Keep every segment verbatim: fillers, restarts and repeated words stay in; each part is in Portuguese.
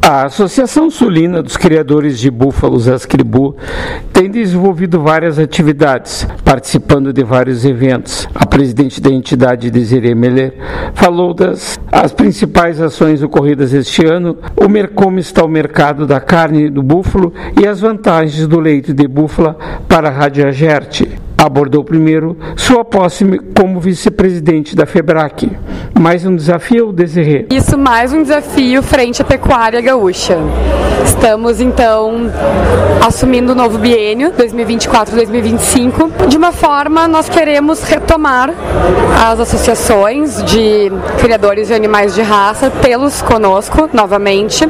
A Associação Sulina dos Criadores de Búfalos Ascribu tem desenvolvido várias atividades, participando de vários eventos. A presidente da entidade, Desiree Meller, falou das as principais ações ocorridas este ano, o mer- como está o mercado da carne do búfalo e as vantagens do leite de búfala para a Rádio Agerte. Abordou primeiro sua posse como vice-presidente da FEBRAC. Mais um desafio, Desiree? Isso, mais um desafio frente à pecuária gaúcha. Estamos, então, assumindo o novo biênio, dois mil e vinte e quatro a dois mil e vinte e cinco. De uma forma, nós queremos retomar as associações de criadores de animais de raça, tê-los conosco novamente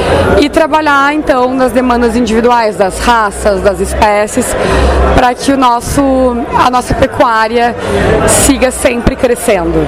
e trabalhar, então, nas demandas individuais das raças, das espécies, para que o nosso, a nossa pecuária siga sempre crescendo.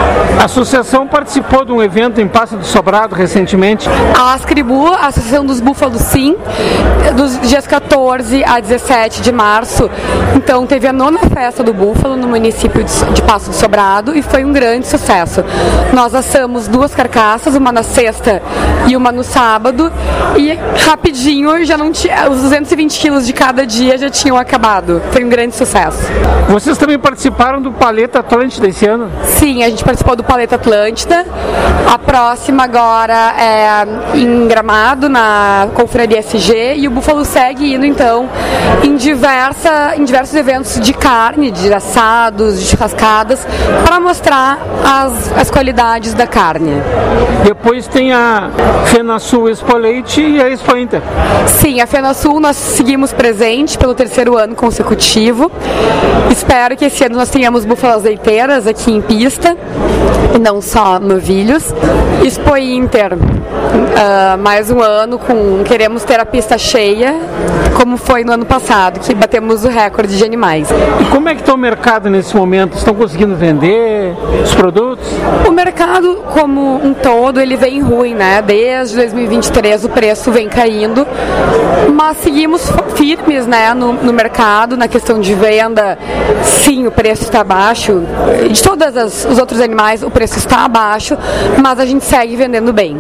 A associação participou de um evento em Passo do Sobrado recentemente. A Ascribu, a Associação dos Búfalos, sim, dos dias quatorze a dezessete de março. Então teve a nona festa do búfalo no município de Passo do Sobrado e foi um grande sucesso. Nós assamos duas carcaças, uma na sexta e uma no sábado, e rapidinho já não tinha, os duzentos e vinte quilos de cada dia já tinham acabado. Foi um grande sucesso. Vocês também participaram do Paleta Atlântida esse ano? Sim, a gente participou do Paleta Atlântida. A próxima agora é em Gramado, na Confraria S G, e o búfalo segue indo então em, diversa, em diversos eventos de carne, de assados, de churrascadas, para mostrar as, as qualidades da carne. Depois tem a FenaSul Expo Leite e a Expo Inter. Sim, a FenaSul nós seguimos presente pelo terceiro ano consecutivo. Espero que esse ano nós tenhamos búfalas leiteiras aqui em pista, e não só novilhos. Expo Inter, uh, mais um ano com queremos ter a pista cheia, como foi no ano passado, que batemos o recorde de animais. E como é que está o mercado nesse momento? Estão conseguindo vender os produtos? O mercado como um todo, ele vem ruim, né? Desde dois mil e vinte e três o preço vem caindo, mas seguimos firmes, né, no, no mercado, na questão de venda. Sim, o preço está abaixo. De todos os outros animais, o preço está abaixo, mas a gente segue vendendo bem.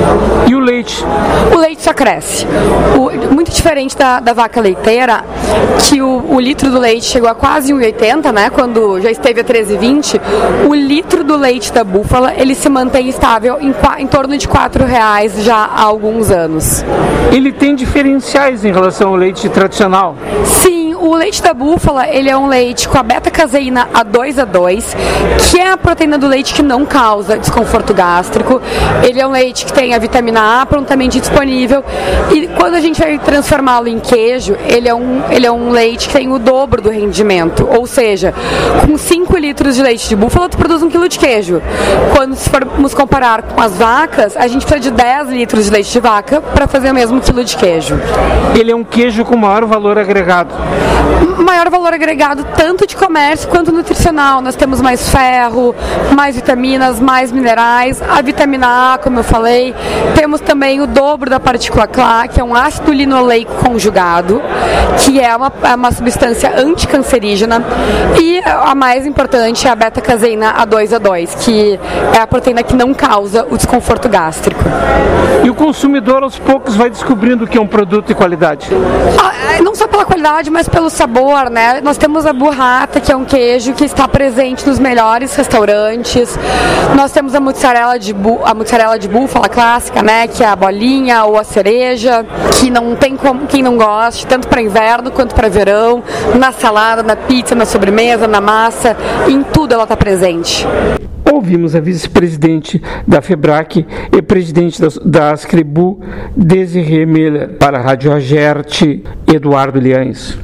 E o leite? O leite só cresce. O, muito diferente da, da vaca leiteira, que o, o litro do leite chegou a quase um real e oitenta, né, quando já esteve a treze reais e vinte, o litro do leite da búfala, ele se mantém estável em, em torno de quatro reais já há alguns anos. Ele tem diferenciais em relação ao leite tradicional? Sim, o leite da búfala, ele é um leite com a beta-caseína A dois A dois, que é a proteína do leite que não causa desconforto gástrico. Ele é um leite que tem a vitamina A prontamente disponível, e quando a gente vai transformá-lo em queijo, ele é um, ele é um leite que tem o dobro do rendimento, ou seja, com cinco litros de leite de búfala, tu produz um quilo de queijo. Quando se formos comparar com as vacas, a gente precisa de dez litros de leite de vaca para fazer o mesmo quilo de queijo. Ele é um queijo com maior valor agregado? Maior valor agregado tanto de comércio quanto nutricional. Nós temos mais ferro, mais vitaminas, mais minerais, a vitamina A, como eu falei. Temos também o dobro da partícula C L A, que é um ácido linoleico conjugado, que é uma, é uma substância anticancerígena, e a mais importante é a beta-caseína A dois A dois, que é a proteína que não causa o desconforto gástrico. E o consumidor aos poucos vai descobrindo que é um produto de qualidade? Ah, não só pela qualidade, mas pelo sabor, né? Nós temos a burrata, que é um queijo que está presente nos melhores restaurantes. Nós temos a mussarela de, bu- a mussarela de búfala clássica, né? Que é a bolinha ou a cereja, que não tem como quem não goste, tanto para inverno quanto para verão, na salada, na pizza, na sobremesa, na massa, em tudo ela está presente. Ouvimos a vice-presidente da FEBRAC e presidente da, da Ascribu, Desiree Meller. Para a Rádio Agerte, Eduardo Liães.